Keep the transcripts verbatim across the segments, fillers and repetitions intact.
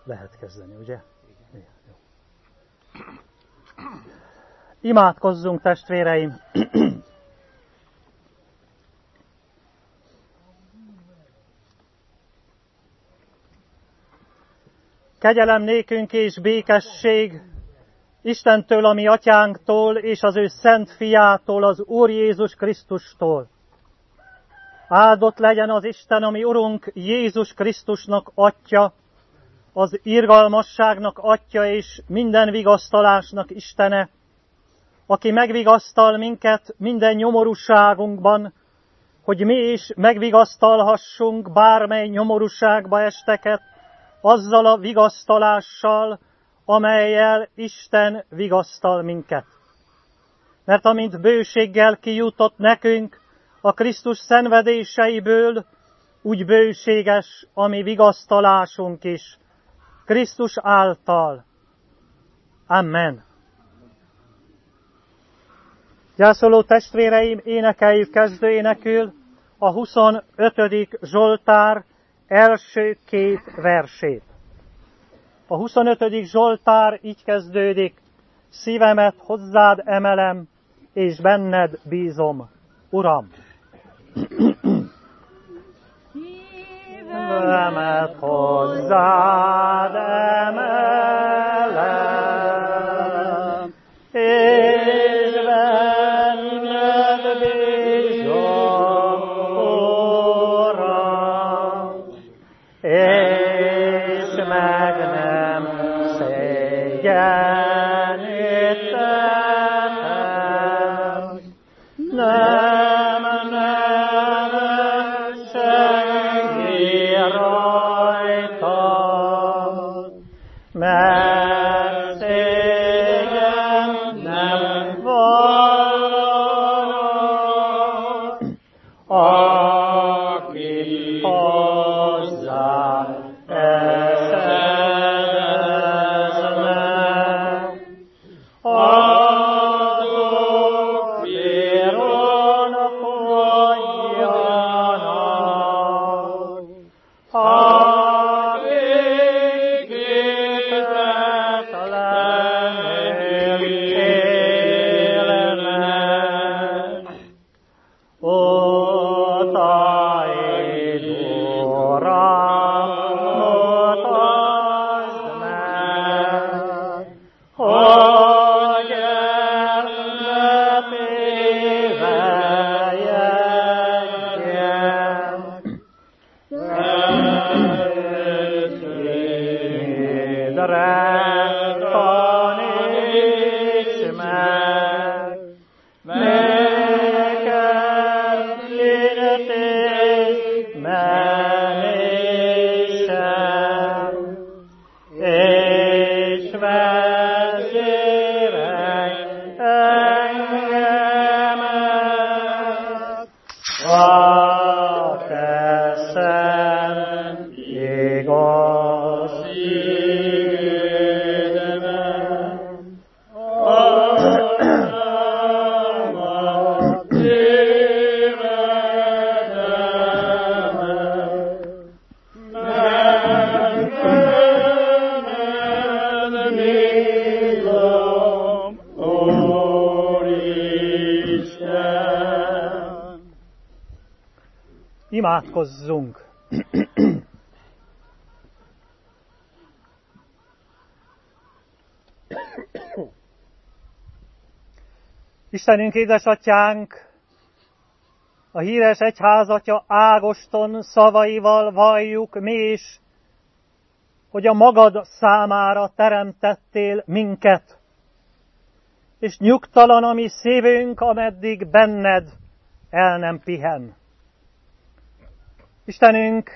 lehet kezdeni, ugye? Igen, jó. Imádkozzunk, testvéreim! Kegyelem nékünk és békesség Istentől, a mi atyánktól, és az ő szent fiától, az Úr Jézus Krisztustól. Áldott legyen az Isten, a mi Urunk Jézus Krisztusnak Atya, az irgalmasságnak Atya és minden vigasztalásnak Istene, aki megvigasztal minket minden nyomorúságunkban, hogy mi is megvigasztalhassunk bármely nyomorúságba esteket, azzal a vigasztalással, amellyel Isten vigasztal minket. Mert amint bőséggel kijutott nekünk a Krisztus szenvedéseiből, úgy bőséges a mi vigasztalásunk is, Krisztus által. Amen. Gyászoló testvéreim, énekeljük kezdőénekül a huszonötödik Zsoltár első két versét. A huszonötödik Zsoltár így kezdődik: szívemet hozzád emelem, és benned bízom, Uram. Szívemet hozzád emelem, és benned bízom, Uram, és meg nem szégyenítettem, nem nevet senki rajtad, mert szégyen nem vallom, aki hozzá esedeznek, azok viron folyjanak, akik hitetlenül élnek. Utaid, Uram, mutasd meg, hogy eredetivel jegyek. Szentségedre taníts meg, neked léletés menésem, és vezérelj engemet a te szent igazségedben. Atyámat, évedemet, meg bízom, Úristen. Imádkozzunk! Istenünk, édesatyánk, a híres egyházatya Ágoston szavaival valljuk mi is, hogy a magad számára teremtettél minket, és nyugtalan a mi szívünk, ameddig benned el nem pihen. Istenünk,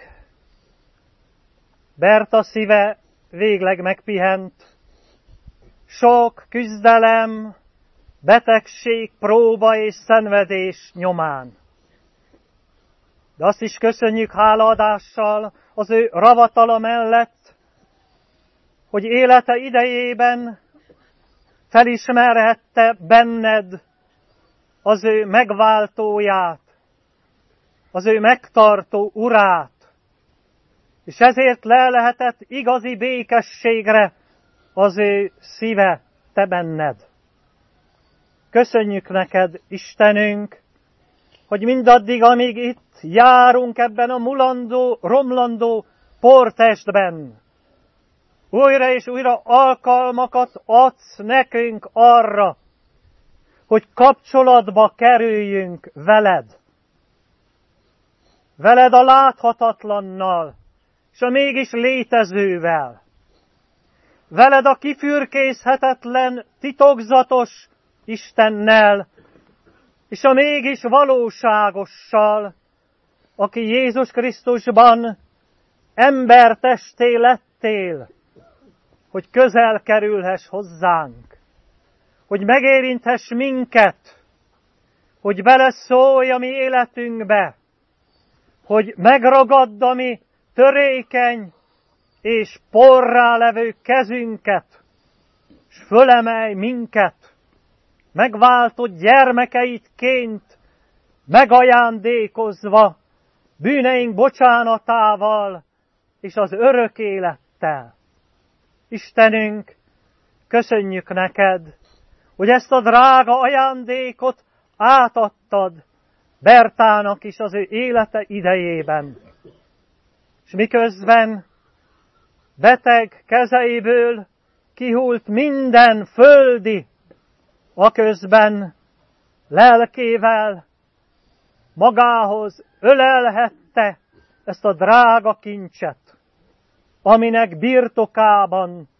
Berta szíve végleg megpihent, sok küzdelem, betegség, próba és szenvedés nyomán. De azt is köszönjük hálaadással az ő ravatala mellett, hogy élete idejében felismerhette benned az ő megváltóját, az ő megtartó urát, és ezért lelhetett igazi békességre az ő szíve te benned. Köszönjük neked, Istenünk, hogy mindaddig, amíg itt járunk ebben a mulandó, romlandó portestben, újra és újra alkalmakat adsz nekünk arra, hogy kapcsolatba kerüljünk veled. Veled a láthatatlannal, és a mégis létezővel. Veled a kifürkészhetetlen, titokzatos Istennel, és a mégis valóságossal, aki Jézus Krisztusban embertesté lettél, hogy közel kerülhess hozzánk, hogy megérinthess minket, hogy beleszólj a mi életünkbe, hogy megragadd a mi törékeny és porrá levő kezünket, s fölemelj minket, megváltott gyermekeidként, megajándékozva bűneink bocsánatával és az örök élettel. Istenünk, köszönjük neked, hogy ezt a drága ajándékot átadtad Bertának is az ő élete idejében. És miközben beteg kezeiből kihult minden földi, aközben lelkével magához ölelhette ezt a drága kincset, aminek birtokában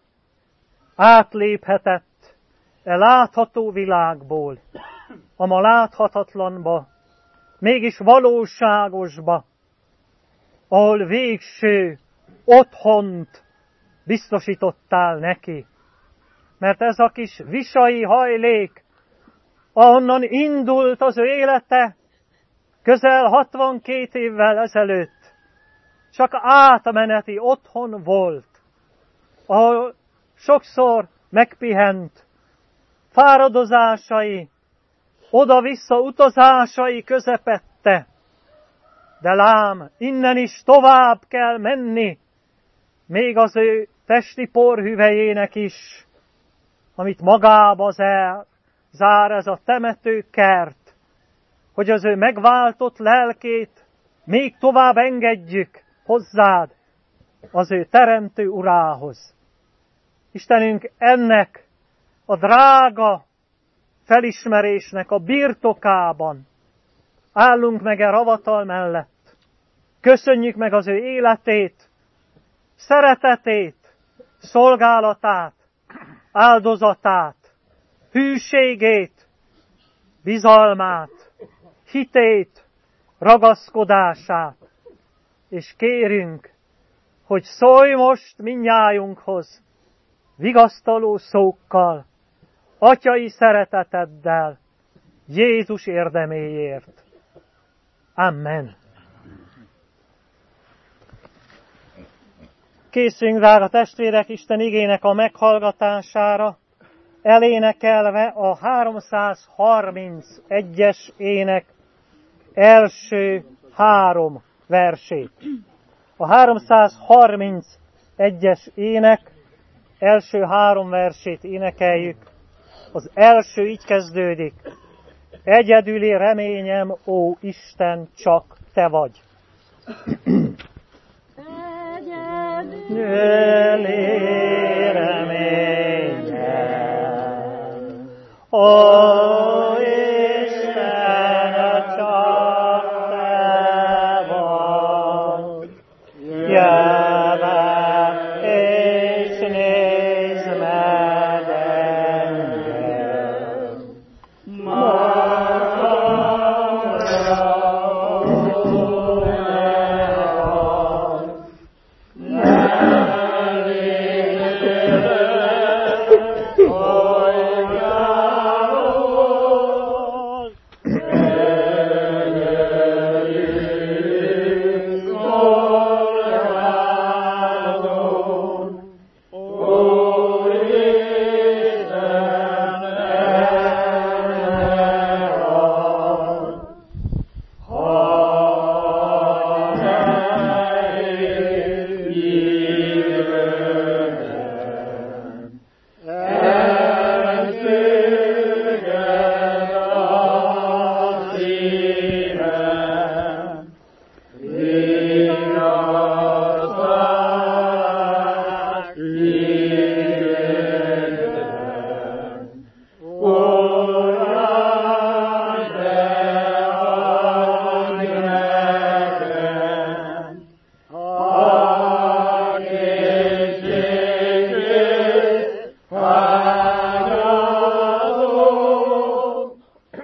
átléphetett e látható világból, a ma láthatatlanba, mégis valóságosba, ahol végső otthont biztosítottál neki. Mert ez a kis visai hajlék, ahonnan indult az ő élete, közel hatvankét évvel ezelőtt, csak átmeneti otthon volt, ahol sokszor megpihent, fáradozásai, oda-vissza utazásai közepette, de lám, innen is tovább kell menni, még az ő testi porhüvelyének is, amit magába zár, zár ez a temetőkert, hogy az ő megváltott lelkét még tovább engedjük hozzád, az ő teremtő urához. Istenünk, ennek a drága felismerésnek a birtokában állunk meg e ravatal mellett. Köszönjük meg az ő életét, szeretetét, szolgálatát, áldozatát, hűségét, bizalmát, hitét, ragaszkodását, és kérünk, hogy szólj most mindnyájunkhoz vigasztaló szókkal, atyai szereteteddel, Jézus érdeméért. Amen. Készüljünk, drága testvérek, Isten igének a meghallgatására, elénekelve a háromszázharmincegyes ének első három versét. A háromszázharmincegyes ének első három versét énekeljük. Az első így kezdődik. Egyedüli reményem, ó Isten, csak te vagy. Egyedüli reményem, ó Isten, csak te vagy. Jöve és nézd meg engem, magamra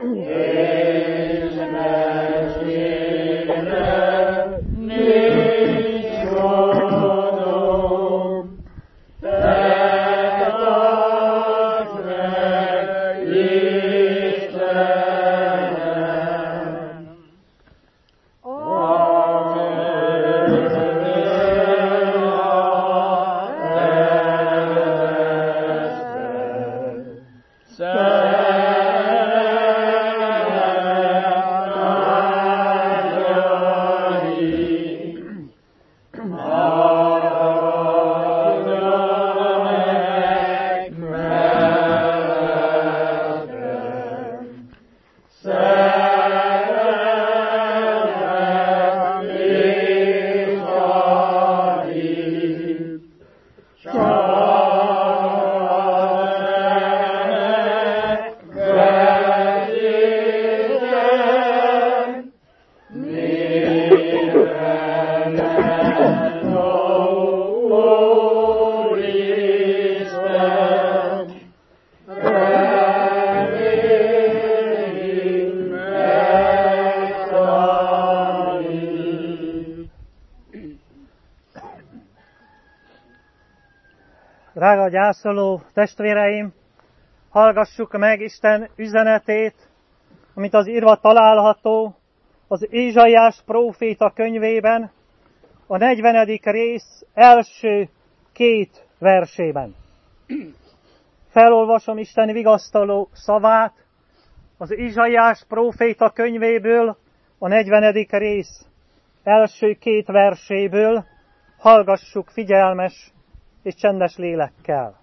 Drága gyászoló testvéreim, hallgassuk meg Isten üzenetét, amit az írva található az Ézsaiás próféta könyvében, a negyvenedik rész első két versében. Felolvasom Isten vigasztaló szavát az Ézsaiás próféta könyvéből, a negyvenedik rész első két verséből, hallgassuk figyelmes és csendes lélekkel.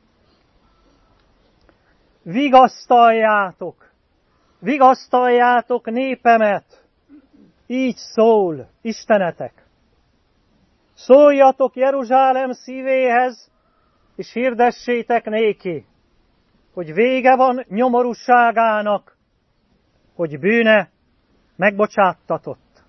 Vigasztaljátok, vigasztaljátok népemet, így szól Istenetek. Szóljatok Jeruzsálem szívéhez, és hirdessétek néki, hogy vége van nyomorúságának, hogy bűne megbocsáttatott.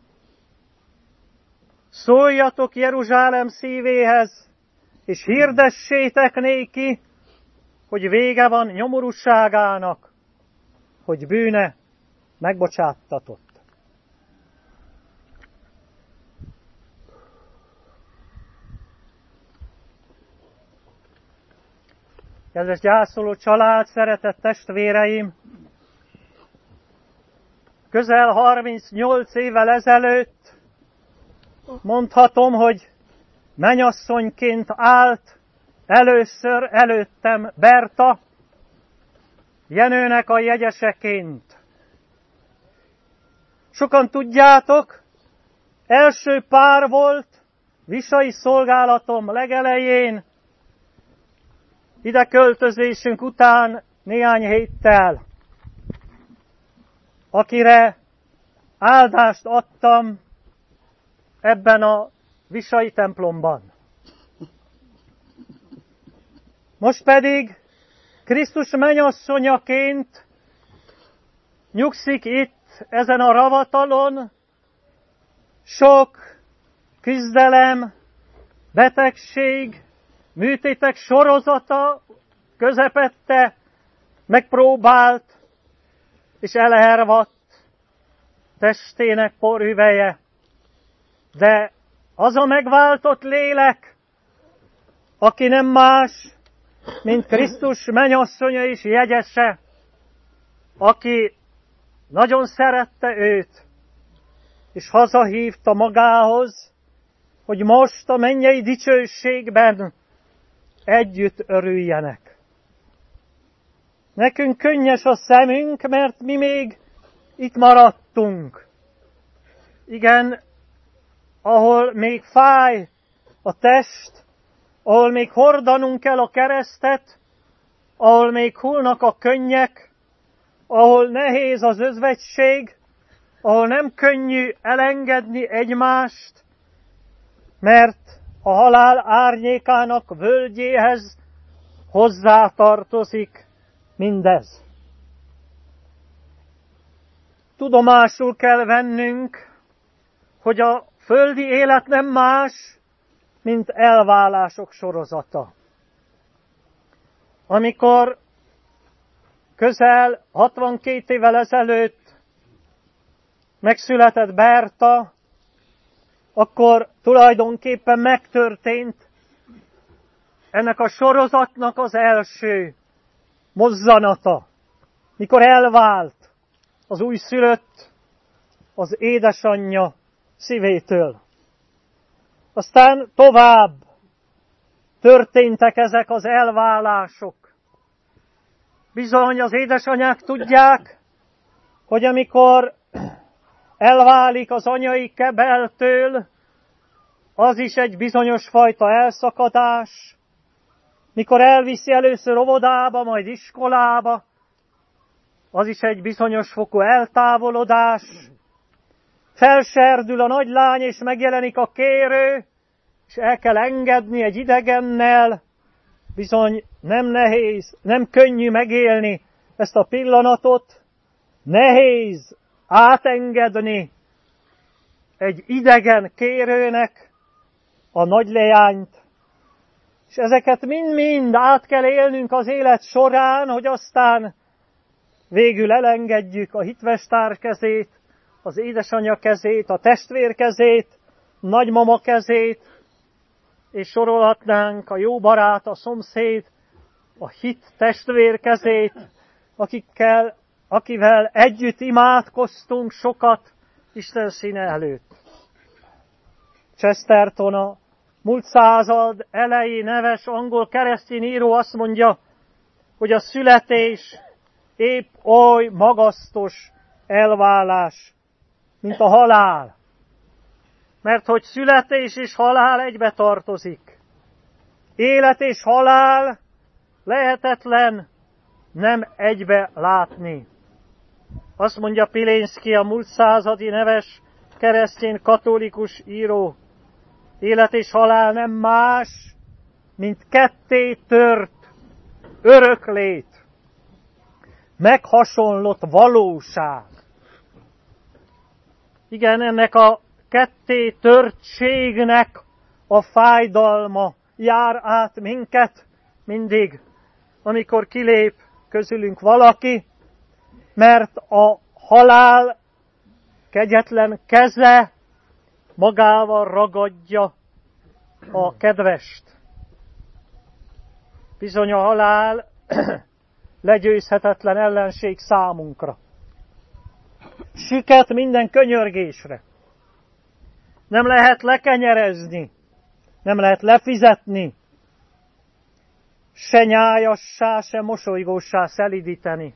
Szóljatok Jeruzsálem szívéhez, és hirdessétek néki, hogy vége van nyomorúságának, hogy bűne megbocsáttatott. Kedves gyászoló család, szeretett testvéreim! Közel harmincnyolc évvel ezelőtt mondhatom, hogy mennyasszonyként állt először előttem Berta, Jenőnek a jegyeseként. Sokan tudjátok, első pár volt visai szolgálatom legelején, ide költözésünk után néhány héttel, akire áldást adtam ebben a visai templomban. Most pedig Krisztus mennyasszonyaként nyugszik itt, ezen a ravatalon, sok küzdelem, betegség, műtétek sorozata közepette, megpróbált és elhervadt testének porhüvelye. De az a megváltott lélek, aki nem más, mint Krisztus mennyasszonya és jegyese, aki nagyon szerette őt, és hazahívta magához, hogy most a mennyei dicsőségben együtt örüljenek. Nekünk könnyes a szemünk, mert mi még itt maradtunk. Igen, ahol még fáj a test, ahol még hordanunk kell a keresztet, ahol még hullnak a könnyek, ahol nehéz az özvegység, ahol nem könnyű elengedni egymást, mert a halál árnyékának völgyéhez hozzátartozik mindez. Tudomásul kell vennünk, hogy a földi élet nem más, mint elválások sorozata. Amikor közel hatvankét évvel ezelőtt megszületett Berta, akkor tulajdonképpen megtörtént ennek a sorozatnak az első mozzanata, mikor elvált az újszülött az édesanyja szívétől. Aztán tovább történtek ezek az elválások. Bizony az édesanyák tudják, hogy amikor elválik az anyai kebeltől, az is egy bizonyos fajta elszakadás. Mikor elviszi először óvodába, majd iskolába, az is egy bizonyos fokú eltávolodás. Felserdül a nagylány, és megjelenik a kérő, és el kell engedni egy idegennel. Bizony nem nehéz, nem könnyű megélni ezt a pillanatot. Nehéz átengedni egy idegen kérőnek a nagyleányt. És ezeket mind-mind át kell élnünk az élet során, hogy aztán végül elengedjük a hitvestár kezét, az édesanyja kezét, a testvér kezét, nagymama kezét, és sorolhatnánk a jó barát, a szomszéd, a hit testvér kezét, akikkel, akivel együtt imádkoztunk sokat Isten színe előtt. Chesterton, a múlt század elejé neves angol keresztény író azt mondja, hogy a születés épp oly magasztos elválás, mint a halál. Mert hogy születés és halál egybe tartozik. Élet és halál lehetetlen nem egybe látni. Azt mondja Pilinszky, a múlt századi neves keresztény katolikus író, élet és halál nem más, mint ketté tört öröklét, meghasonlott valóság. Igen, ennek a ketté törtségnek a fájdalma jár át minket mindig, amikor kilép közülünk valaki, mert a halál kegyetlen keze magával ragadja a kedvest. Bizony a halál legyőzhetetlen ellenség számunkra. Süket minden könyörgésre. Nem lehet lekenyerezni, nem lehet lefizetni, se nyájassá, se mosolygóssá szelidíteni.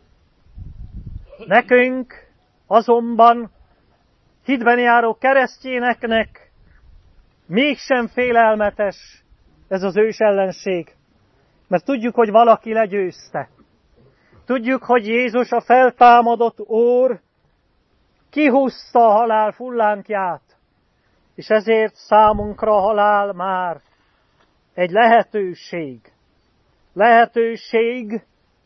Nekünk azonban, hitben járó keresztényeknek mégsem félelmetes ez az ős ellenség, mert tudjuk, hogy valaki legyőzte. Tudjuk, hogy Jézus, a feltámadott Úr, kihúzta a halál fullánkját, és ezért számunkra a halál már egy lehetőség. Lehetőség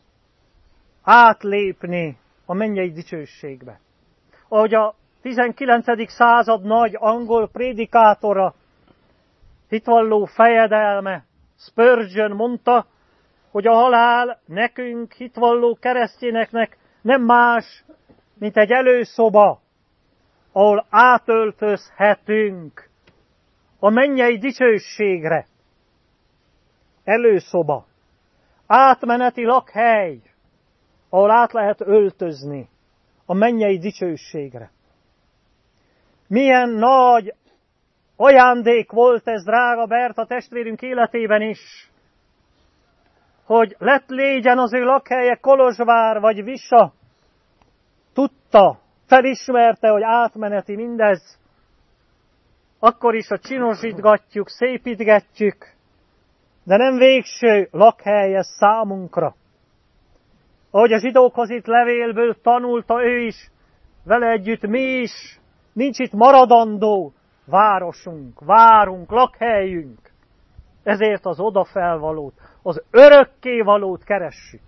átlépni a mennyei dicsőségbe. Ahogy a tizenkilencedik század nagy angol prédikátora, hitvalló fejedelme Spurgeon mondta, hogy a halál nekünk, hitvalló keresztényeknek nem más, mint egy előszoba, ahol átöltözhetünk a mennyei dicsőségre. Előszoba. Átmeneti lakhely, ahol át lehet öltözni a mennyei dicsőségre. Milyen nagy ajándék volt ez, drága Berta testvérünk életében is, hogy lett légyen az ő lakhelye Kolozsvár vagy Visa, tudta, felismerte, hogy átmeneti mindez, akkor is a csinosítgatjuk, szépítgetjük, de nem végső lakhelye számunkra. Ahogy a zsidókhoz itt levélből tanulta ő is, vele együtt mi is, nincs itt maradandó városunk, várunk, lakhelyünk. Ezért az odafelvalót, az örökkévalót keressük.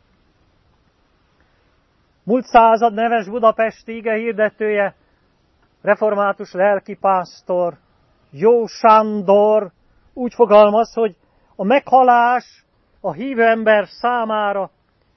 Múlt század neves budapesti ige hirdetője, református lelkipásztor, Jó Sándor úgy fogalmaz, hogy a meghalás a hívő ember számára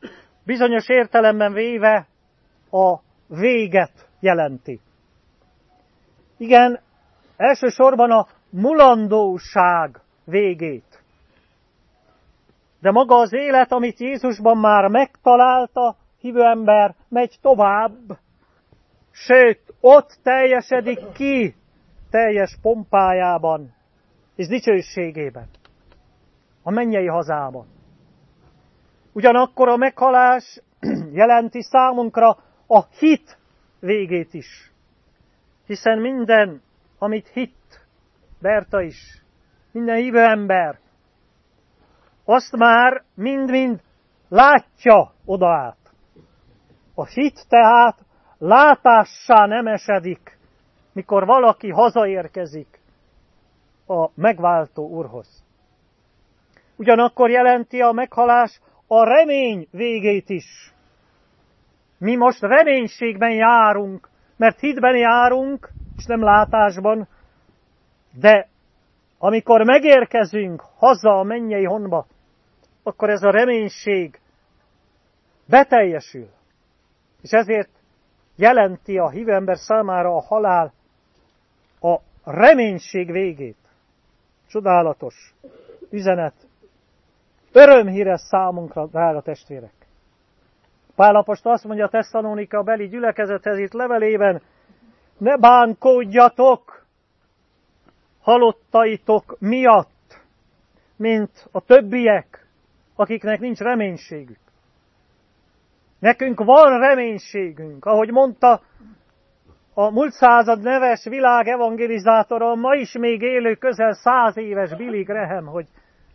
bizonyos értelemben véve a véget jelenti. Igen, elsősorban a mulandóság végét. De maga az élet, amit Jézusban már megtalálta, hívő ember megy tovább, sőt, ott teljesedik ki teljes pompájában és dicsőségében, a mennyei hazában. Ugyanakkor a meghalás jelenti számunkra a hit végét is, hiszen minden, amit hitt Berta is, minden hívő ember, azt már mind-mind látja oda át. A hit tehát látássá nem esedik, mikor valaki hazaérkezik a megváltó Úrhoz. Ugyanakkor jelenti a meghalás a remény végét is. Mi most reménységben járunk, mert hitben járunk, és nem látásban, de amikor megérkezünk haza a mennyei honba, akkor ez a reménység beteljesül. És ezért jelenti a hívő ember számára a halál a reménység végét. Csodálatos üzenet. Örömhíres számunkra, drága testvérek. Pál apostol azt mondja a Tesszalonika beli gyülekezethez itt levelében, ne bánkodjatok halottaitok miatt, mint a többiek, akiknek nincs reménységük. Nekünk van reménységünk, ahogy mondta a múlt század neves világ evangelizátora, ma is még élő közel száz éves Billy Graham, hogy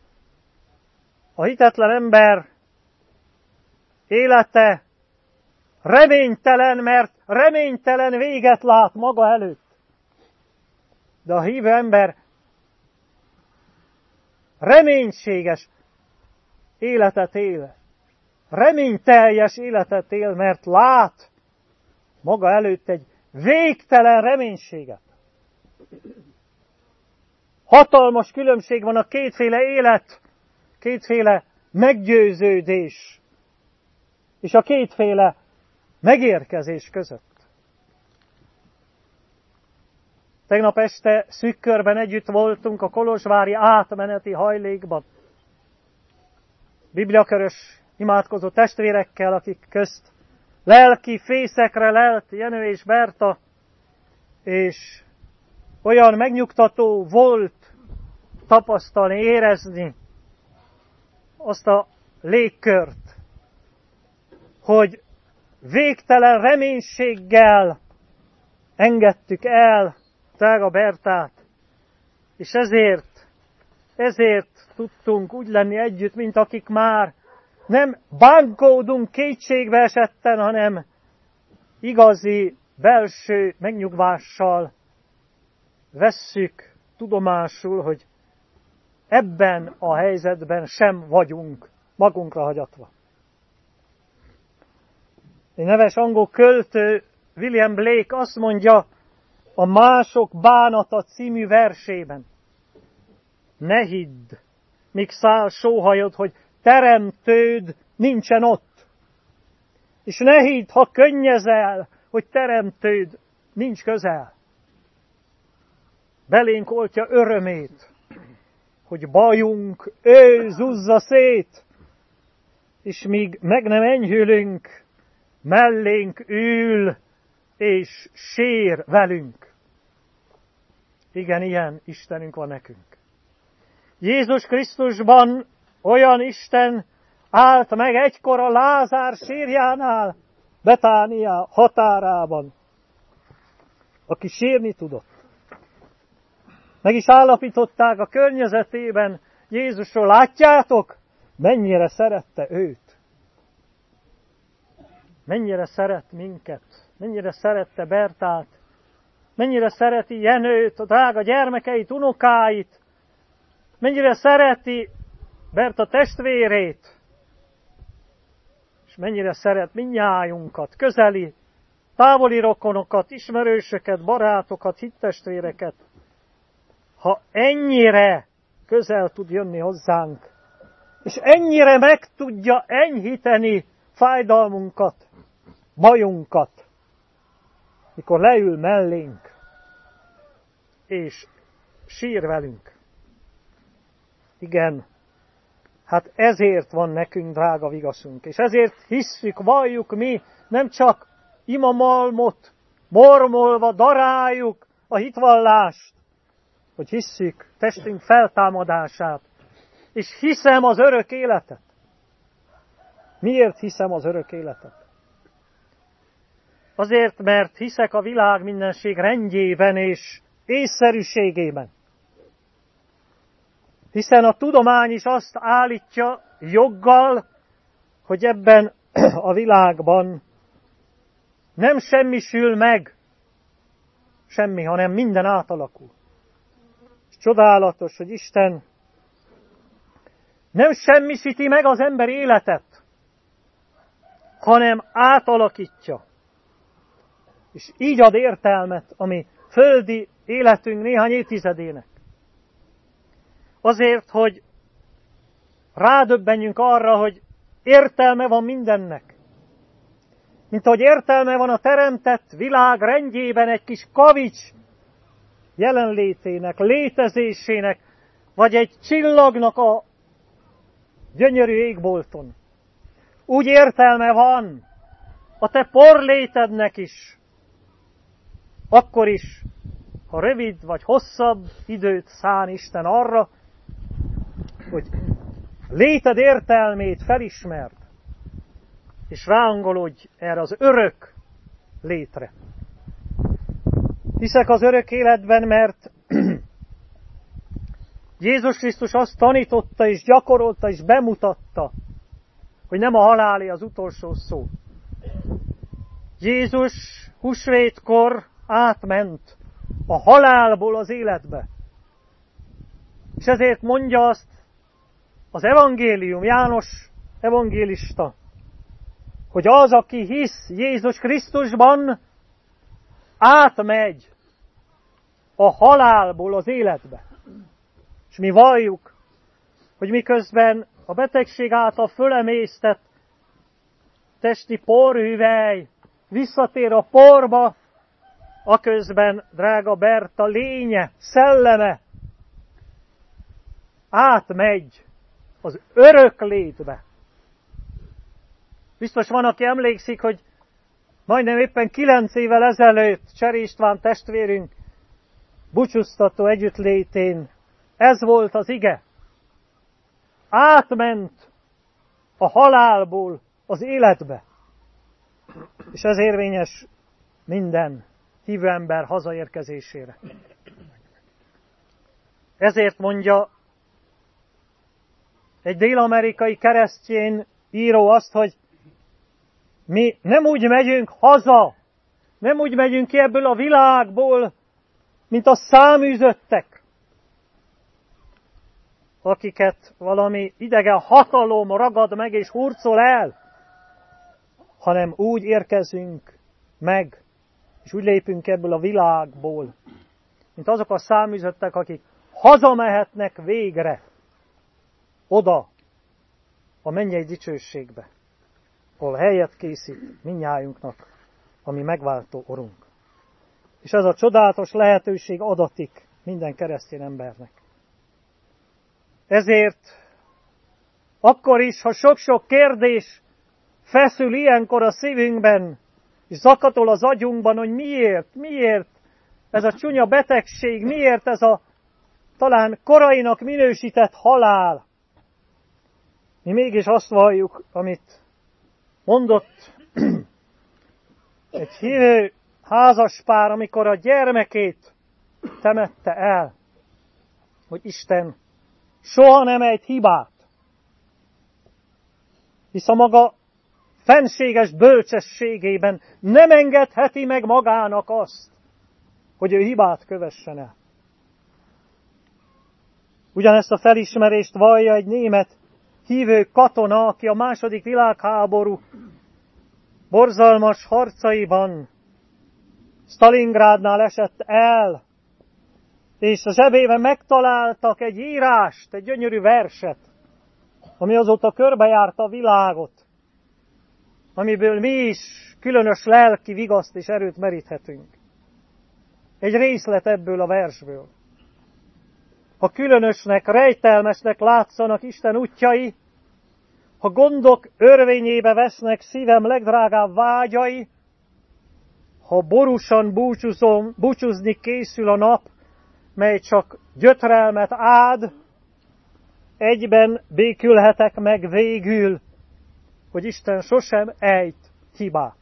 a hitetlen ember élete reménytelen, mert reménytelen véget lát maga előtt. De a hívő ember reménységes életet él. Reményteljes életet él, mert lát maga előtt egy végtelen reménységet. Hatalmas különbség van a kétféle élet, kétféle meggyőződés és a kétféle megérkezés között. Tegnap este szűk körben együtt voltunk a kolozsvári átmeneti hajlékban. Bibliakörös imádkozó testvérekkel, akik közt lelki fészekre lelt Jenő és Berta, és olyan megnyugtató volt tapasztalni, érezni azt a légkört, hogy végtelen reménységgel engedtük el drága Bertát, és ezért, ezért tudtunk úgy lenni együtt, mint akik már nem bánkódunk kétségbe esetten, hanem igazi belső megnyugvással vesszük tudomásul, hogy ebben a helyzetben sem vagyunk magunkra hagyatva. Egy neves angol költő, William Blake azt mondja a Mások bánata című versében: ne hidd, míg száll sóhajod, hogy teremtőd nincsen ott. És ne hidd, ha könnyezel, hogy teremtőd nincs közel. Belénk oltja örömét, hogy bajunk ő zuzza szét, és míg meg nem enyhülünk, mellénk ül, és sér velünk. Igen, ilyen Istenünk van nekünk. Jézus Krisztusban olyan Isten állt meg egykor a Lázár sírjánál, Betánia határában, aki sírni tudott. Meg is állapították a környezetében Jézusról, látjátok, mennyire szerette őt. Mennyire szeret minket, mennyire szerette Bertát, mennyire szereti Jenőt, a drága gyermekeit, unokáit, mennyire szereti Berta testvérét, és mennyire szeret mindnyájunkat, közeli, távoli rokonokat, ismerősöket, barátokat, hittestvéreket. Ha ennyire közel tud jönni hozzánk, és ennyire meg tudja enyhíteni fájdalmunkat, bajunkat, mikor leül mellénk, és sír velünk. Igen, hát ezért van nekünk drága vigaszunk, és ezért hisszük, valljuk mi, nem csak imamalmot, mormolva daráljuk a hitvallást, hogy hisszük testünk feltámadását, és hiszem az örök életet. Miért hiszem az örök életet? Azért, mert hiszek a világ mindenség rendjében és észszerűségében. Hiszen a tudomány is azt állítja joggal, hogy ebben a világban nem semmisül meg semmi, hanem minden átalakul. És csodálatos, hogy Isten nem semmisíti meg az ember életet, hanem átalakítja. És így ad értelmet a mi földi életünk néhány évtizedének. Azért, hogy rádöbbenjünk arra, hogy értelme van mindennek. Mint ahogy értelme van a teremtett világ rendjében egy kis kavics jelenlétének, létezésének, vagy egy csillagnak a gyönyörű égbolton. Úgy értelme van a te porlétednek is, akkor is, ha rövid vagy hosszabb időt szán Isten arra, hogy léted értelmét felismerd, és ráangolódj erre az örök létre. Hiszek az örök életben, mert Jézus Krisztus azt tanította és gyakorolta és bemutatta, hogy nem a halálé az utolsó szó. Jézus húsvétkor átment a halálból az életbe. És ezért mondja azt az evangélium, János evangélista, hogy az, aki hisz Jézus Krisztusban, átmegy a halálból az életbe. És mi valljuk, hogy miközben a betegség által fölemésztett testi porhüvely visszatér a porba, aközben drága Berta lénye, szelleme átmegy az örök létbe. Biztos van, aki emlékszik, hogy majdnem éppen kilenc évvel ezelőtt Cseri István testvérünk búcsúztató együttlétén ez volt az ige. Átment a halálból az életbe. És ez érvényes minden hívő ember hazaérkezésére. Ezért mondja egy dél-amerikai keresztény író azt, hogy mi nem úgy megyünk haza, nem úgy megyünk ki ebből a világból, mint a száműzöttek, akiket valami idegen hatalom ragad meg és hurcol el, hanem úgy érkezünk meg, és úgy lépünk ebből a világból, mint azok a száműzöttek, akik hazamehetnek végre oda a mennyei dicsőségbe, ahol helyet készít mindnyájunknak, ami megváltó Urunk. És ez a csodálatos lehetőség adatik minden keresztény embernek. Ezért akkor is, ha sok-sok kérdés feszül ilyenkor a szívünkben, és zakatol az agyunkban, hogy miért, miért ez a csúnya betegség, miért ez a talán korainak minősített halál. Mi mégis azt valljuk, amit mondott egy hívő házaspár, amikor a gyermekét temette el, hogy Isten soha nem ejt hibát, hisz a maga fenséges bölcsességében nem engedheti meg magának azt, hogy ő hibát kövessen el. Ugyanezt a felismerést vallja egy német hívő katona, aki a második világháború borzalmas harcaiban Stalingrádnál esett el, és a zsebében megtaláltak egy írást, egy gyönyörű verset, ami azóta körbejárta a világot. amiből mi is különös lelki vigaszt és erőt meríthetünk. Egy részlet ebből a versből. Ha különösnek, rejtelmesnek látszanak Isten útjai, ha gondok örvényébe vesznek szívem legdrágább vágyai, ha borúsan búcsúzom, búcsúzni készül a nap, mely csak gyötrelmet ád, egyben békülhetek meg végül, hogy Isten sosem ejt hibát.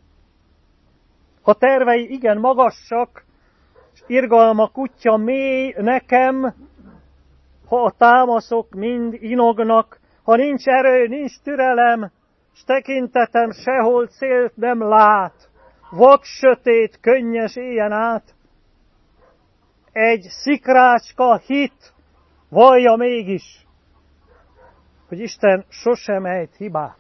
Ha tervei igen magasak, és irgalmak útja mély nekem, ha a támaszok mind inognak, ha nincs erő, nincs türelem, s tekintetem sehol célt nem lát, vak sötét, könnyes éjjen át, egy szikrácska hit vallja mégis, hogy Isten sosem ejt hibát.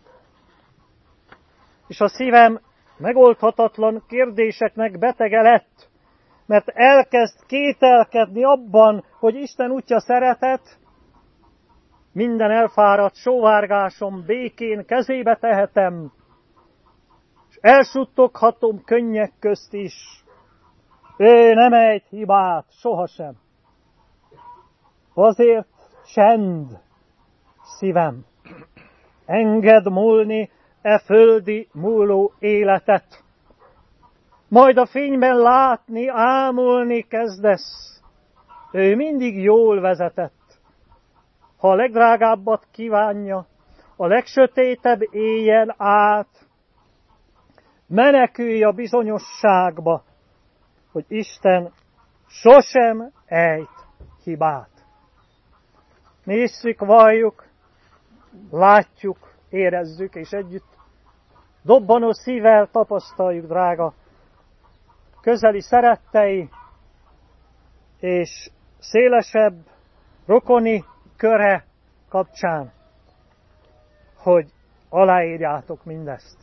És a szívem megoldhatatlan kérdéseknek betege lett, mert elkezd kételkedni abban, hogy Isten útja szeretet, minden elfáradt sóvárgásom békén kezébe tehetem, és elsuttoghatom könnyek közt is. Ő nem ejt hibát, sohasem. Azért csend, szívem, engedd múlni e földi múló életet. Majd a fényben látni, ámulni kezdesz. Ő mindig jól vezetett. Ha a legdrágábbat kívánja, a legsötétebb éjjel át, menekülj a bizonyosságba, hogy Isten sosem ejt hibát. Mi hisszük, valljuk, látjuk, érezzük, és együtt dobbanó szívvel tapasztaljuk, drága közeli szerettei, és szélesebb rokoni köre kapcsán, hogy aláírjátok mindezt.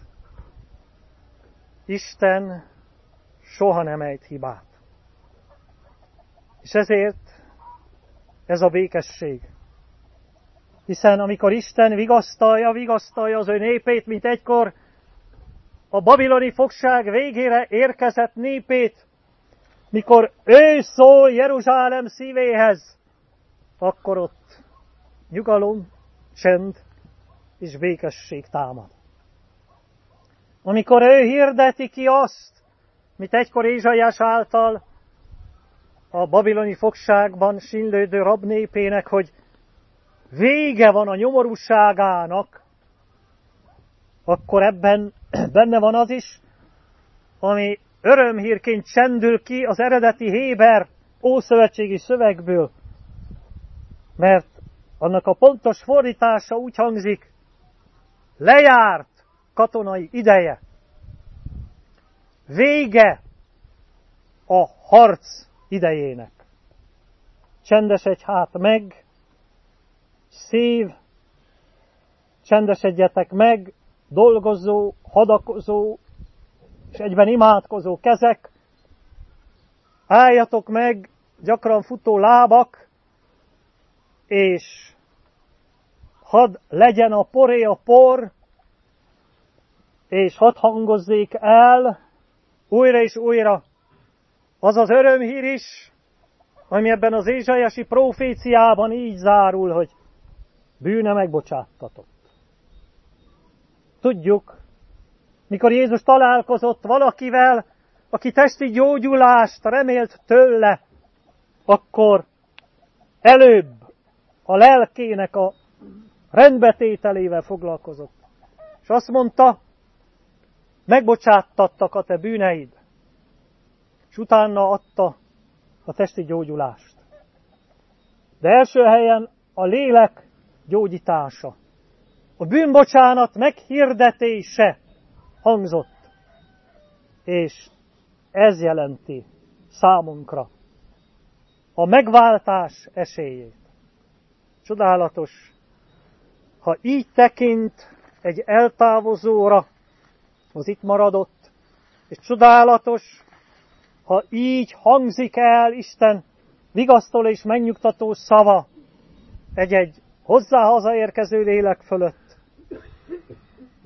Isten soha nem ejt hibát. És ezért ez a békesség. Hiszen amikor Isten vigasztalja, vigasztalja az ő népét, mint egykor a babiloni fogság végére érkezett népét, mikor ő szól Jeruzsálem szívéhez, akkor ott nyugalom, csend és békesség támad. Amikor ő hirdeti ki azt, mit egykor Ézsaiás által a babiloni fogságban sínlődő rabnépének, hogy vége van a nyomorúságának, akkor ebben benne van az is, ami örömhírként csendül ki az eredeti héber ószövetségi szövegből, mert annak a pontos fordítása úgy hangzik, lejárt katonai ideje, vége a harc idejének. Csendesedj hát meg, szív, csendesedjetek meg, dolgozó, hadakozó, és egyben imádkozó kezek, álljatok meg, gyakran futó lábak, és hadd legyen a poré a por, és hadd hangozzék el újra és újra az az örömhír is, ami ebben az ézsaiási proféciában így zárul, hogy bűne megbocsáttatott. Tudjuk, mikor Jézus találkozott valakivel, aki testi gyógyulást remélt tőle, akkor előbb a lelkének a rendbetételével foglalkozott. És azt mondta, megbocsátattak a te bűneid. És utána adta a testi gyógyulást. De első helyen a lélek gyógyítása. A bűnbocsánat meghirdetése hangzott. És ez jelenti számunkra a megváltás esélyét. Csodálatos, ha így tekint egy eltávozóra, az itt maradott, és csodálatos, ha így hangzik el Isten vigasztaló és megnyugtató szava egy-egy hozzá hazaérkező lélek fölött.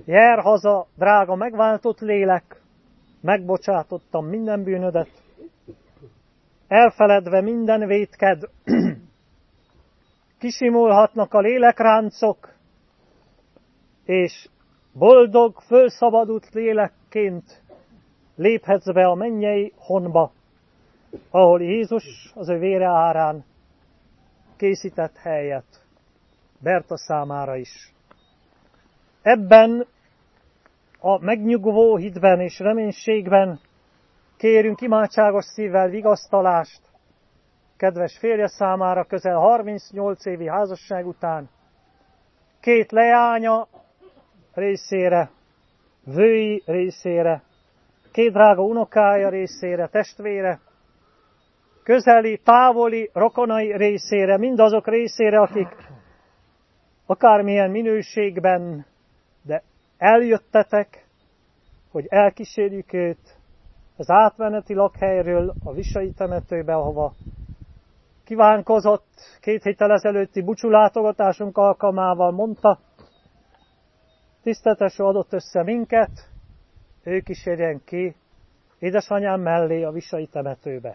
Jár haza, drága megváltott lélek, megbocsátottam minden bűnödet, elfeledve minden vétked, kisimulhatnak a lélekráncok, és boldog, fölszabadult lélekként léphetsz be a mennyei honba, ahol Jézus az ő vére árán készített helyet Berta számára is. Ebben a megnyugvó hitben és reménységben kérünk imádságos szívvel vigasztalást kedves férje számára közel harmincnyolc évi házasság után, két leánya részére, vői részére, két drága unokája részére, testvére, közeli, távoli, rokonai részére, mindazok részére, akik akármilyen minőségben, de eljöttetek, hogy elkísérjük őt az átmeneti lakhelyről a Visai temetőbe, ahova kívánkozott két héttel ezelőtti búcsúlátogatásunk alkalmával, mondta, tiszteletesül adott össze minket, ő kísérjen ki édesanyám mellé a Visai temetőbe.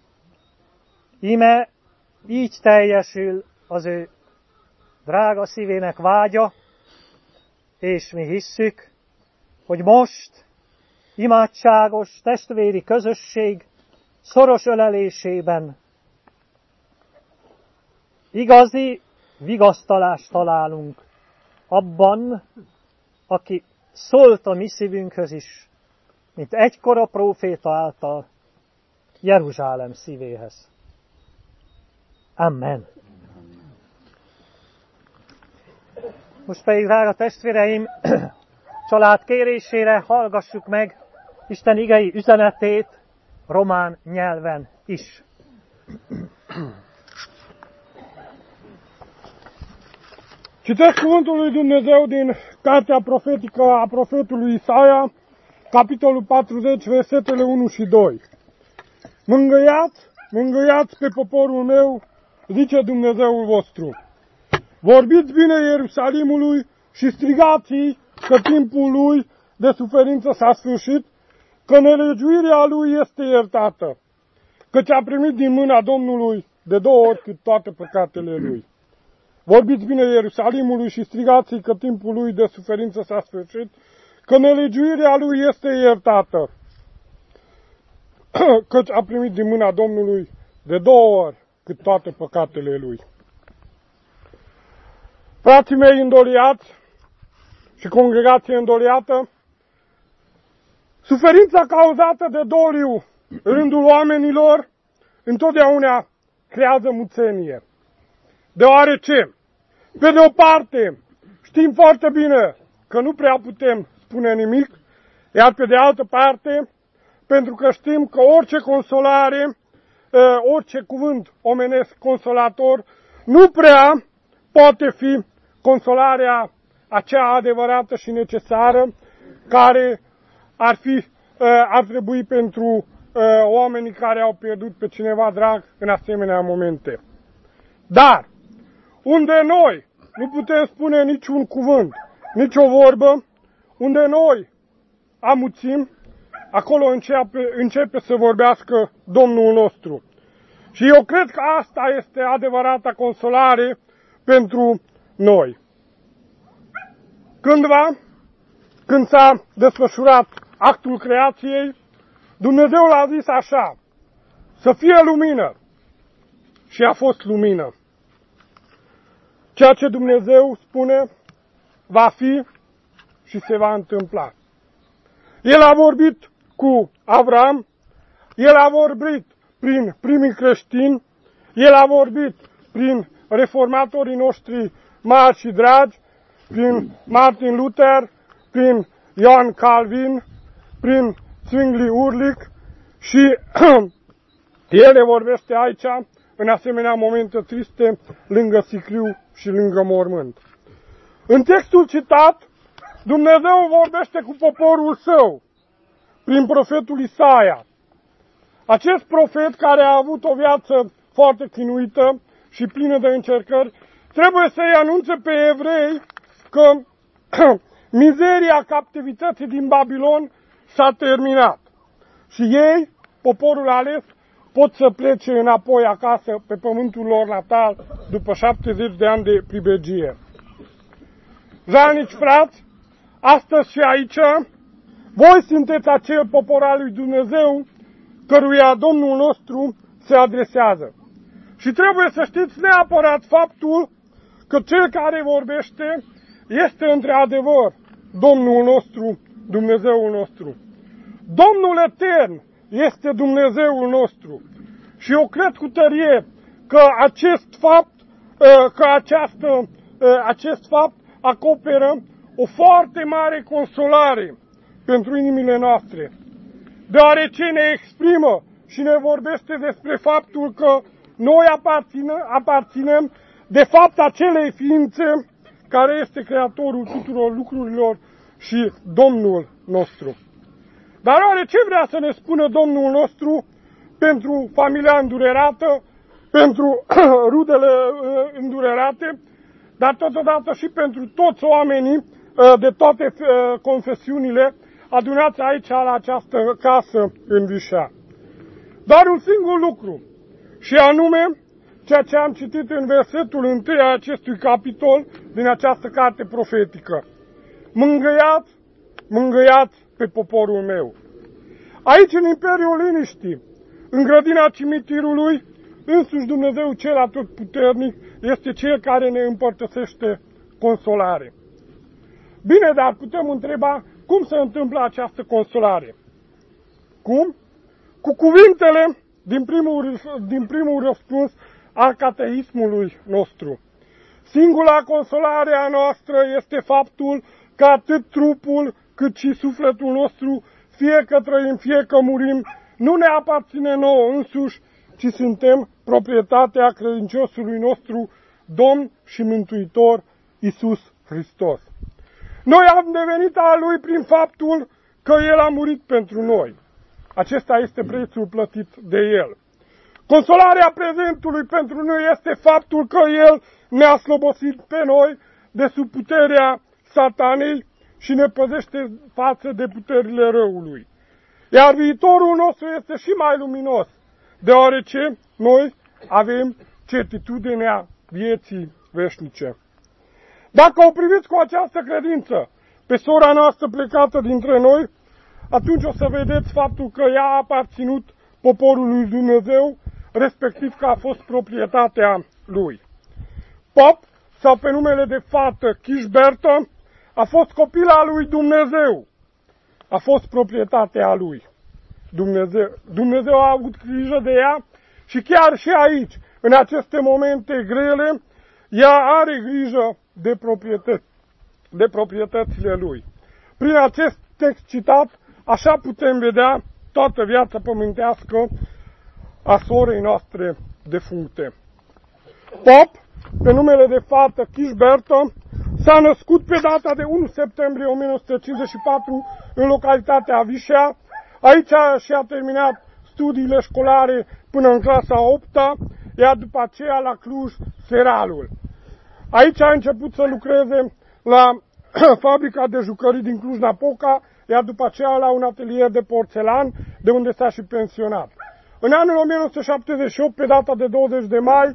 Íme így teljesül az ő drága szívének vágya, és mi hisszük, hogy most imádságos testvéri közösség szoros ölelésében igazi vigasztalást találunk abban, aki szólt a mi szívünkhöz is, mint egykor a próféta által Jeruzsálem szívéhez. Amen. Most pedig, drága testvéreim, család kérésére hallgassuk meg Isten igei üzenetét román nyelven is. Citesc cuvântul lui Dumnezeu din cartea profetică a profetului Isaia, capitolul patruzeci, versetele unu și doi. Mângâiați, mângâiați pe poporul meu, zice Dumnezeul vostru. Vorbiți bine Ierusalimului și strigați că timpul lui de suferință s-a sfârșit, că nelegiuirea lui este iertată, căci a primit din mâna Domnului de două ori cât toate păcatele lui. Vorbiți bine Ierusalimului și strigați că timpul lui de suferință s-a sfârșit, că nelegiuirea lui este iertată, căci a primit din mâna Domnului de două ori cât toate păcatele lui. Frații mei îndoliați și congregație îndoliată, suferința cauzată de doliu în rândul oamenilor întotdeauna creează muțenie. Deoarece, pe de o parte, știm foarte bine că nu prea putem spune nimic, iar pe de altă parte, pentru că știm că orice consolare, orice cuvânt omenesc consolator, nu prea poate fi consolarea acea adevărată și necesară care ar fi, ar trebui pentru oamenii care au pierdut pe cineva drag în asemenea momente. Dar, unde noi nu putem spune niciun cuvânt, nici o vorbă, unde noi amuțim, acolo începe, începe să vorbească Domnul nostru. Și eu cred că asta este adevărata consolare pentru noi. Cândva, când s-a desfășurat actul creației, Dumnezeu l-a zis așa, să fie lumină. Și a fost lumină. Ceea ce Dumnezeu spune va fi și se va întâmpla. El a vorbit cu Avram, El a vorbit prin primii creștini, El a vorbit prin reformatorii noștri mari și dragi, prin Martin Luther, prin Ioan Calvin, prin Zwingli Urlic și El ne vorbește aici, în asemenea momente triste, lângă sicriu și lângă mormânt. În textul citat, Dumnezeu vorbește cu poporul său, prin profetul Isaia. Acest profet, care a avut o viață foarte chinuită și plină de încercări, trebuie să-i anunțe pe evrei că Mizeria captivității din Babilon s-a terminat. Și ei, poporul ales, pot să plece înapoi acasă pe pământul lor natal după șaptezeci de ani de pribegie. Jalnici frați, astăzi și aici, voi sunteți acel popor al lui Dumnezeu căruia Domnul nostru se adresează. Și trebuie să știți neapărat faptul că cel care vorbește este într-adevăr Domnul nostru, Dumnezeul nostru. Domnul etern este Dumnezeul nostru. Și eu cred cu tărie că acest fapt, că această, acest fapt acoperă o foarte mare consolare pentru inimile noastre, deoarece ne exprimă și ne vorbește despre faptul că noi aparținem, aparținem de fapt acelei ființe care este Creatorul tuturor lucrurilor și Domnul nostru. Dar oare ce vrea să ne spună Domnul nostru pentru familia îndurerată, pentru rudele îndurerate, dar totodată și pentru toți oamenii de toate confesiunile adunați aici la această casă în Vișa? Doar un singur lucru, și anume ceea ce am citit în versetul întâi al acestui capitol din această carte profetică. Mângâiați, mângâiați pe poporul meu. Aici, în Imperiul Liniștii, în grădina cimitirului, însuși Dumnezeu cel atotputernic este cel care ne împărtășește consolare. Bine, dar putem întreba cum se întâmplă această consolare. Cum? Cu cuvintele din primul, din primul răspuns al cateismului nostru. Singura consolare a noastră este faptul că atât trupul cât și sufletul nostru, fie că trăim, fie că murim, nu ne aparține nouă însuși, ci suntem proprietatea credinciosului nostru, Domn și Mântuitor Iisus Hristos. Noi am devenit al Lui prin faptul că El a murit pentru noi. Acesta este prețul plătit de El. Consolarea prezentului pentru noi este faptul că El ne-a slobosit pe noi de sub puterea Satanei și ne păzește față de puterile răului. Iar viitorul nostru este și mai luminos, deoarece noi avem certitudinea vieții veșnice. Dacă o priviți cu această credință pe sora noastră plecată dintre noi, atunci o să vedeți faptul că ea a aparținut poporului lui Dumnezeu, respectiv că a fost proprietatea lui. Pop, sau pe numele de fată Kishberta, a fost copila lui Dumnezeu. A fost proprietatea lui. Dumnezeu, Dumnezeu a avut grijă de ea și chiar și aici, în aceste momente grele, ea are grijă de, proprietăți, de proprietățile lui. Prin acest text citat, așa putem vedea toată viața pământească a sorei noastre defuncte. Pop, pe numele de fată Kishberta, s-a născut pe data de unu septembrie o mie nouă sute cincizeci și patru în localitatea Vișea. Aici și-a terminat studiile școlare până în clasa a opta, iar după aceea la Cluj Seralul. Aici a început să lucreze la fabrica de jucării din Cluj-Napoca, iar după aceea la un atelier de porțelan, de unde s-a și pensionat. În anul o mie nouă sute șaptezeci și opt, pe data de douăzeci de mai,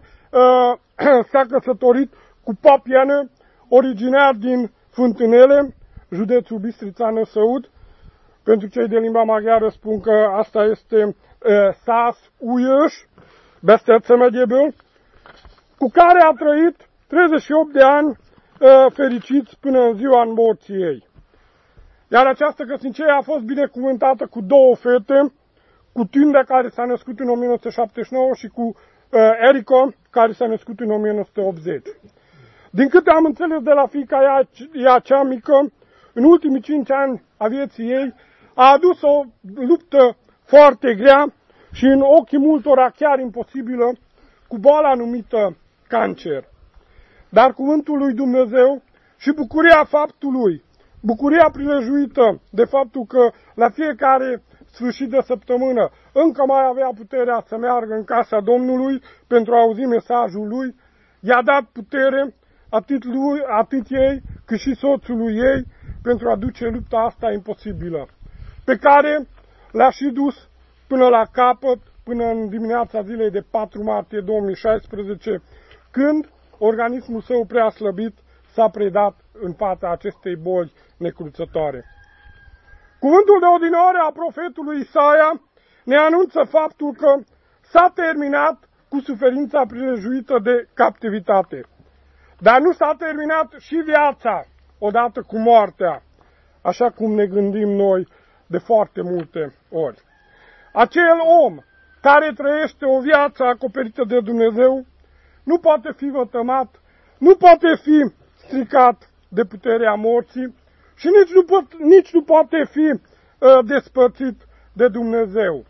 s-a căsătorit cu Papiană, originar din Fântânele, județul Bistrița Năsăud. Pentru cei de limba maghiară spun că asta este uh, Sas Uiăș, Besztercemegyéből, cu care a trăit treizeci și opt de ani uh, fericiți până în ziua morții ei. Iar această căsnicie a fost binecuvântată cu două fete, cu Tindea, care s-a născut în o mie nouă sute șaptezeci și nouă, și cu uh, Erica, care s-a născut în o mie nouă sute optzeci. Din câte am înțeles de la fiica ea, ea cea mică, în ultimii cinci ani a vieții ei, a adus o luptă foarte grea și în ochii multora chiar imposibilă cu boala numită cancer. Dar cuvântul lui Dumnezeu și bucuria faptului, bucuria prilejuită de faptul că la fiecare sfârșit de săptămână încă mai avea puterea să meargă în casa Domnului pentru a auzi mesajul lui, i-a dat putere atât, lui, atât ei cât și soțului ei pentru a duce lupta asta imposibilă, pe care l-a și dus până la capăt, până în dimineața zilei de patru martie două mii șaisprezece, când organismul său prea slăbit s-a predat în fața acestei boli necruțătoare. Cuvântul de odinioară a profetului Isaia ne anunță faptul că s-a terminat cu suferința prilejuită de captivitate. Dar nu s-a terminat și viața odată cu moartea, așa cum ne gândim noi de foarte multe ori. Acel om care trăiește o viață acoperită de Dumnezeu nu poate fi vătămat, nu poate fi stricat de puterea morții și nici nu, pot, nici nu poate fi uh, despărțit de Dumnezeu.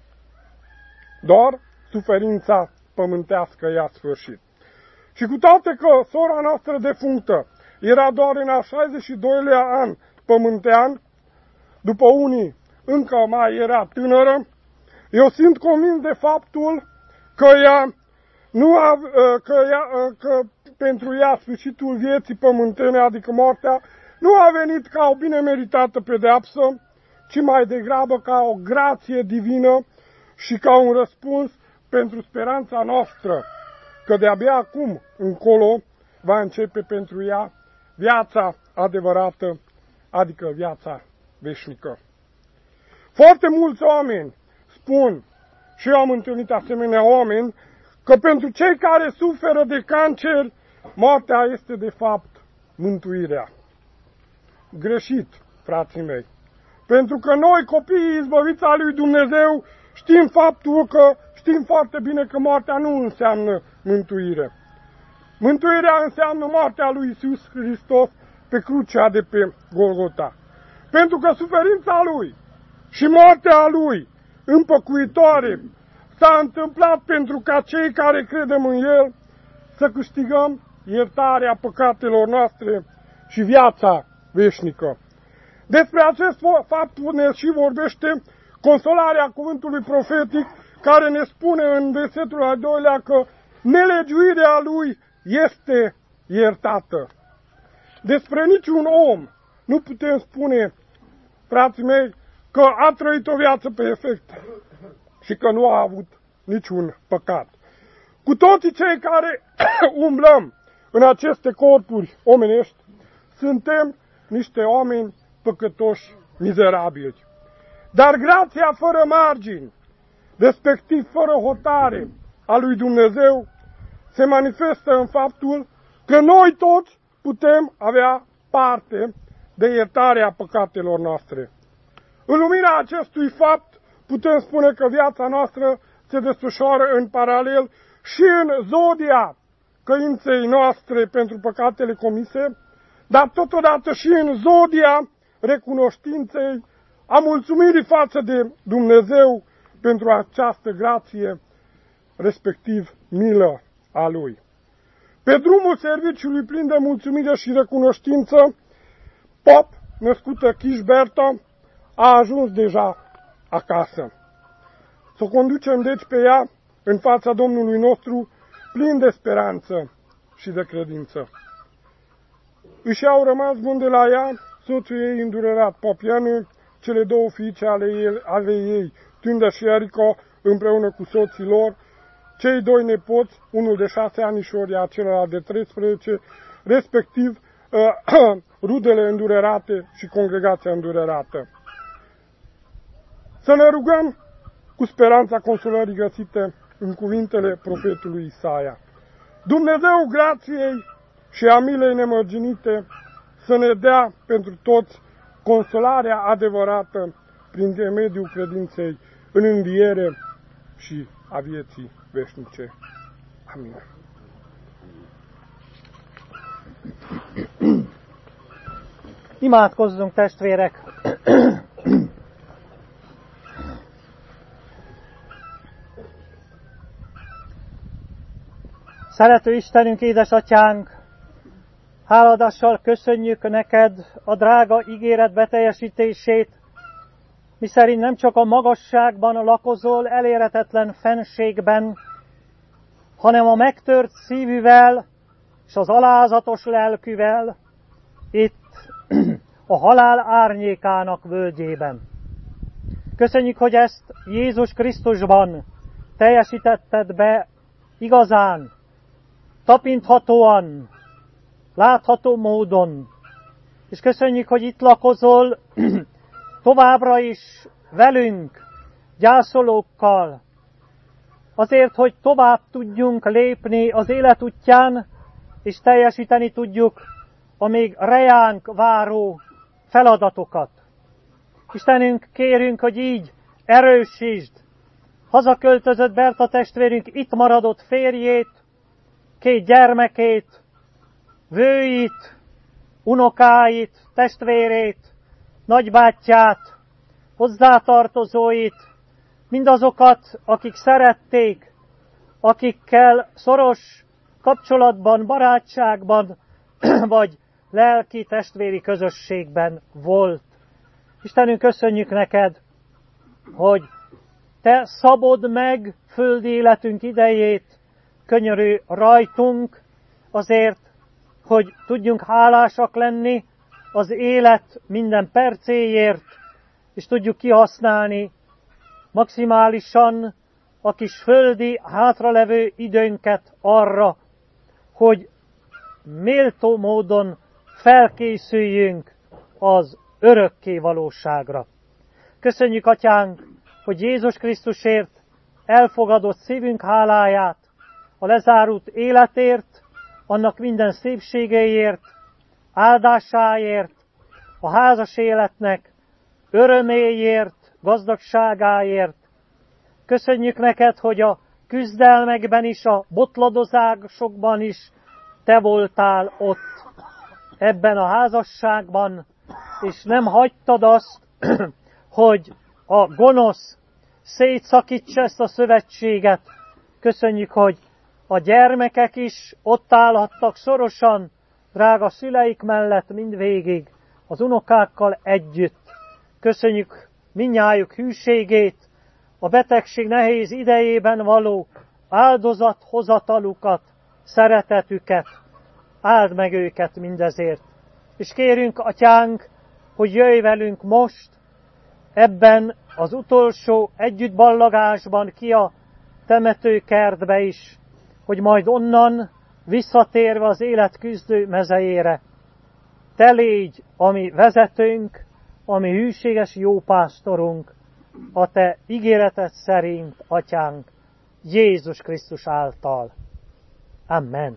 Doar suferința pământească i-a sfârșit. Și cu toate că sora noastră defunctă era doar în a șaizeci și doilea an pământean, după unii încă mai era tânără, eu sunt convins de faptul că, ea nu a, că, ea, că pentru ea sfârșitul vieții pământene, adică moartea, nu a venit ca o bine meritată pedeapsă, ci mai degrabă ca o grație divină și ca un răspuns pentru speranța noastră, că de-abia acum încolo va începe pentru ea viața adevărată, adică viața veșnică. Foarte mulți oameni spun, și eu am întâlnit asemenea oameni, că pentru cei care suferă de cancer, moartea este de fapt mântuirea. Greșit, frații mei. Pentru că noi, copiii izbăviți al lui Dumnezeu, știm faptul că știm foarte bine că moartea nu înseamnă mântuire. Mântuirea înseamnă moartea lui Iisus Hristos pe crucea de pe Golgota. Pentru că suferința lui și moartea lui împăcuitoare s-a întâmplat pentru ca cei care credem în el să câștigăm iertarea păcatelor noastre și viața veșnică. Despre acest fapt ne și vorbește consolarea cuvântului profetic, care ne spune în versetul al doilea că nelegiuirea lui este iertată. Despre niciun om nu putem spune, frații mei, că a trăit o viață perfectă și că nu a avut niciun păcat. Cu toții cei care umblăm în aceste corpuri omenești, suntem niște oameni păcătoși mizerabili. Dar grația fără margini, respectiv fără hotare a lui Dumnezeu, se manifestă în faptul că noi toți putem avea parte de iertarea păcatelor noastre. În lumina acestui fapt, putem spune că viața noastră se desfășoară în paralel și în zodia căinței noastre pentru păcatele comise, dar totodată și în zodia recunoștinței, a mulțumirii față de Dumnezeu pentru această grație, respectiv milă a Lui. Pe drumul serviciului plin de mulțumire și recunoștință, Pop, născută Kirchberta, a ajuns deja acasă. Să o conducem deci pe ea în fața Domnului nostru, plin de speranță și de credință. Își au rămas bun de la ea soțul ei îndurerat, Popianu, cele două fiice ale ei, ale ei Tunda și Erico, împreună cu soții lor, cei doi nepoți, unul de șase anișori, iar celălalt de treisprezece, respectiv uh, rudele îndurerate și congregația îndurerată. Să ne rugăm cu speranța consolării găsite în cuvintele profetului Isaia. Dumnezeu grației și a milei nemărginite să ne dea pentru toți consolarea adevărată prin intermediul credinței în înviere și a vieții veșnice. Amin. Imádkozzunk, testvérek! Szerető Istenünk, édesatyánk, hálaadással köszönjük neked a drága ígéret beteljesítését, miszerint nem csak a magasságban lakozol, elérhetetlen fenségben, hanem a megtört szívűvel és az alázatos lelkűvel itt a halál árnyékának völgyében. Köszönjük, hogy ezt Jézus Krisztusban teljesítetted be igazán, tapinthatóan, látható módon. És köszönjük, hogy itt lakozol továbbra is velünk, gyászolókkal, azért, hogy tovább tudjunk lépni az élet útján, és teljesíteni tudjuk a még rejánk váró feladatokat. Istenünk, kérünk, hogy így erősítsd hazaköltözött Berta testvérünk itt maradott férjét, két gyermekét, vőit, unokáit, testvérét, nagybátyját, hozzátartozóit, mindazokat, akik szerették, akikkel szoros kapcsolatban, barátságban, vagy lelki testvéri közösségben volt. Istenünk, köszönjük neked, hogy te szabod meg földi életünk idejét, könyörű rajtunk, azért, hogy tudjunk hálásak lenni az élet minden percéért, és tudjuk kihasználni maximálisan a kis földi, hátralevő időnket arra, hogy méltó módon felkészüljünk az örökké valóságra. Köszönjük, Atyánk, hogy Jézus Krisztusért elfogadott szívünk háláját, a lezárult életért, annak minden szépségeiért, áldásáért, a házas életnek öröméért, gazdagságáért. Köszönjük neked, hogy a küzdelmekben is, a botladozásokban is te voltál ott, ebben a házasságban, és nem hagytad azt, hogy a gonosz szétszakítsa ezt a szövetséget. Köszönjük, hogy a gyermekek is ott állhattak szorosan, drága szüleik mellett mindvégig, az unokákkal együtt. Köszönjük mindnyájuk hűségét, a betegség nehéz idejében való áldozathozatalukat, szeretetüket. Áld meg őket mindezért. És kérünk, Atyánk, hogy jöjj velünk most, ebben az utolsó együttballagásban ki a temetőkertbe is, hogy majd onnan visszatérve az élet küzdő mezejére, te légy a mi vezetőnk, a mi hűséges jópásztorunk, a te ígéreted szerint, Atyánk, Jézus Krisztus által. Amen.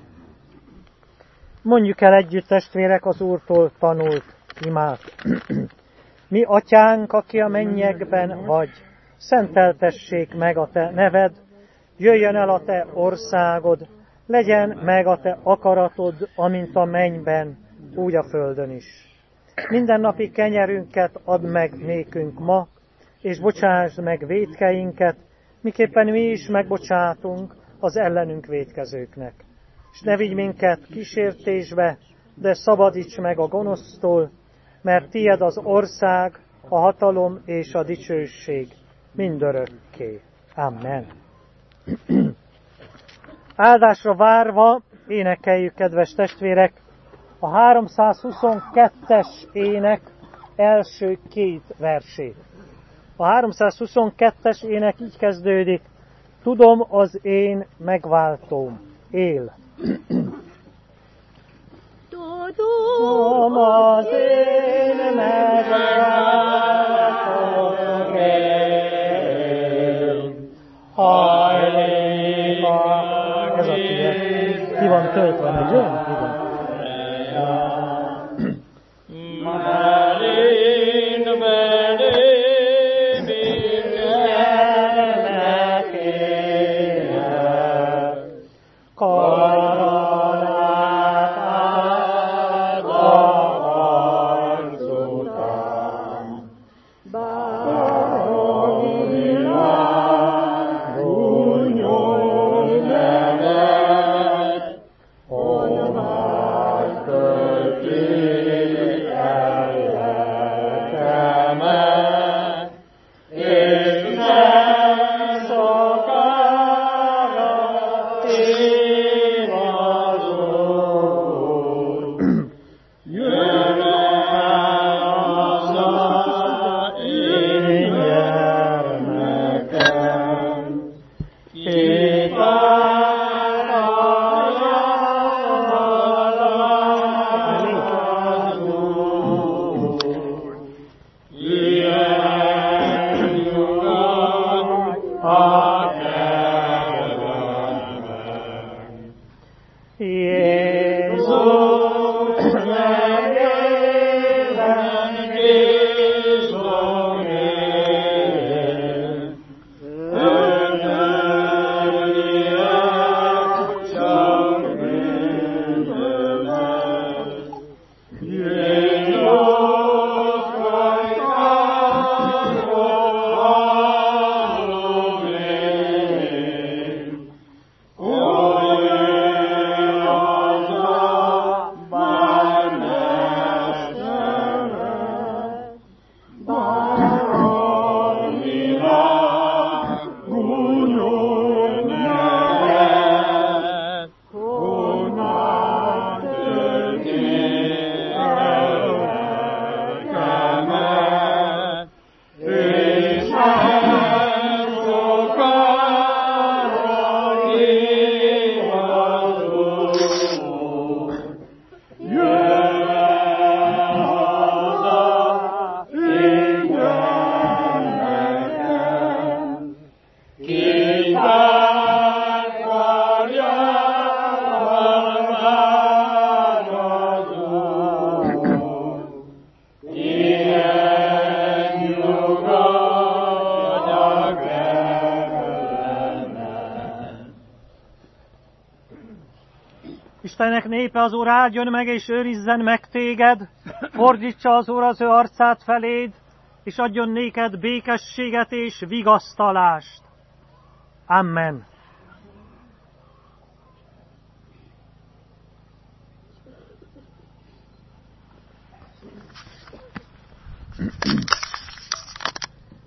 Mondjuk el együtt, testvérek, az Úrtól tanult imát. Mi, Atyánk, aki a mennyekben vagy, szenteltessék meg a te neved, jöjjön el a te országod, legyen meg a te akaratod, amint a mennyben, úgy a földön is. Mindennapi kenyerünket add meg nékünk ma, és bocsásd meg vétkeinket, miképpen mi is megbocsátunk az ellenünk vétkezőknek. És ne vigy minket kísértésbe, de szabadíts meg a gonosztól, mert tied az ország, a hatalom és a dicsőség mindörökké. Amen. Áldásra várva énekeljük, kedves testvérek, a háromszázhuszonkettes ének első két versét. A háromszázhuszonkettes ének így kezdődik: tudom, az én megváltóm él. Tudom, az én megváltom él. Hajléka. Ez a tüzet. Ki van töltve, ugye? Igen. Melén, melén, mindennek él. Koronát áld a harc után. Báronyilán gúnyol nevet, honnan a kezelemben. Jézus, Megében bízom én, ötörjek csak mindenet. Jézus rajtáról hallom én, oly az a bár mesteret, bár a világ gúnyol nevet, honnan tölti el lelkemet, és nem sokára kihazul. Jöjjön haza, ingyen nekem, ki tárgyaljan vágyazó, ilyen nyugodj a kedvemen. Istennek népe, az Úr áldjon meg és őrizzen meg téged, fordítsa az Úr az ő arcát feléd, és adjon néked békességet és vigasztalást. Amen.